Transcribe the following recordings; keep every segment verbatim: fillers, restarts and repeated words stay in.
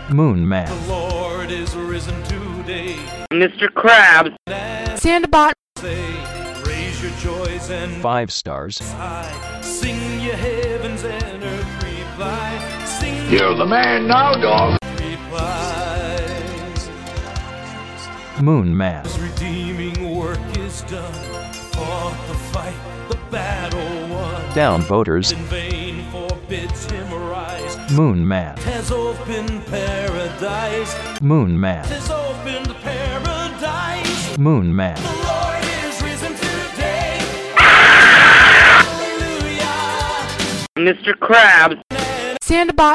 Moon Man. The Lord is risen today. Mister Krabs. Sandbot. Say, raise your joys and Five stars. high. Sing your heavens and earth reply. Sing You're the man now, dog. replies. Moon Man. His redeeming work is done. Fought the fight, the battle won. Down voters. In vain forbids him rise. Moon Man. Has opened paradise. Moon Man. Has opened paradise. Moon Man. The Lord is risen today. Hallelujah. Mister Krabs. Sandbot.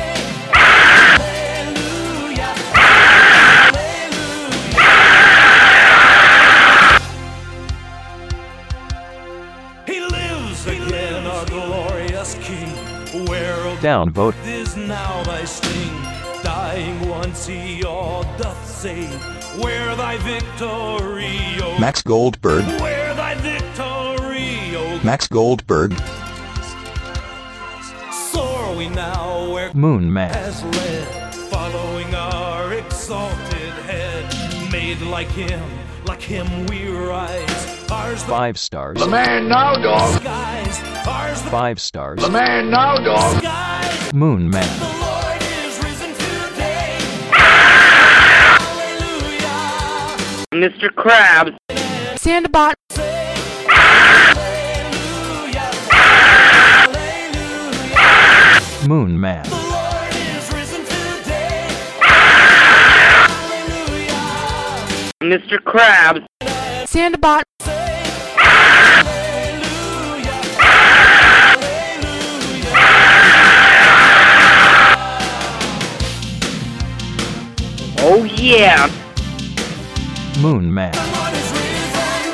Hallelujah. Hallelujah. He lives again, our glorious King. Whereof Down vote. is now thy sting. Dying once he all doth save. Where thy victory, O Max Goldberg. where thy victory, O Max Goldberg. soar we now where Moon Man. has led, following our exalted head. Made like him, like him we rise. Ours the Five stars. The man now, dog. skies, ours the Five stars. The man now, dog. skies. Moon The Man. Lord is risen today. Hallelujah. Mister Krabs. Sandbot. Hallelujah. Hallelujah. Moon Man. The Lord is risen today. Hallelujah. Mister Krabs. Sandbot. Hallelujah. Hallelujah. Oh yeah. Moon Man. The Lord is risen.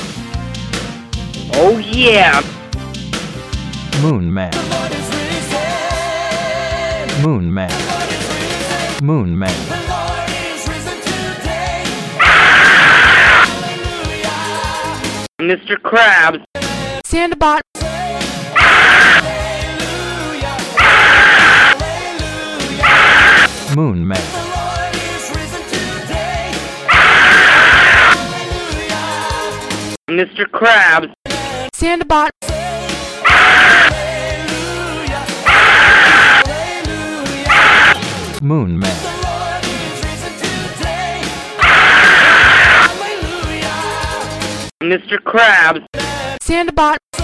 Oh yeah. Moon Man. The Lord is risen. Moon Man. The Lord is risen. Moon Man. The Lord is risen today. Hallelujah. Mister Krabs. Sandbot. Hallelujah. Hallelujah. Moon Man. The Lord is risen today. Hallelujah. Mister Krabs. Sandbot. Hallelujah. Hallelujah. Moon Man. The Lord is risen today. Hallelujah. Mister Krabs. Sandbot.